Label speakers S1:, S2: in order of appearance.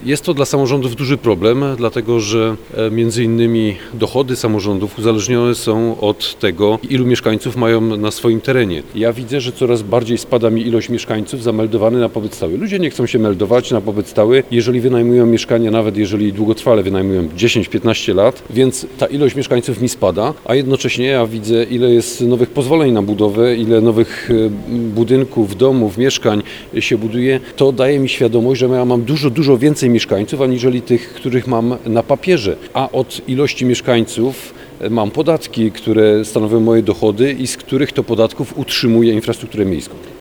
S1: Jest to dla samorządów duży problem, dlatego że między innymi dochody samorządów uzależnione są od tego, ilu mieszkańców mają na swoim terenie. Ja widzę, że coraz bardziej spada mi ilość mieszkańców zameldowanych na pobyt stały. Ludzie nie chcą się meldować na pobyt stały, jeżeli wynajmują mieszkania, nawet jeżeli długotrwale wynajmują 10-15 lat, więc ta ilość mieszkańców mi spada, a jednocześnie ja widzę, ile jest nowych pozwoleń na budowę, ile nowych budynków, domów, mieszkań się buduje. To daje mi świadomość, że ja mam dużo więcej mieszkańców, aniżeli tych, których mam na papierze. A od ilości mieszkańców mam podatki, które stanowią moje dochody i z których to podatków utrzymuję infrastrukturę miejską.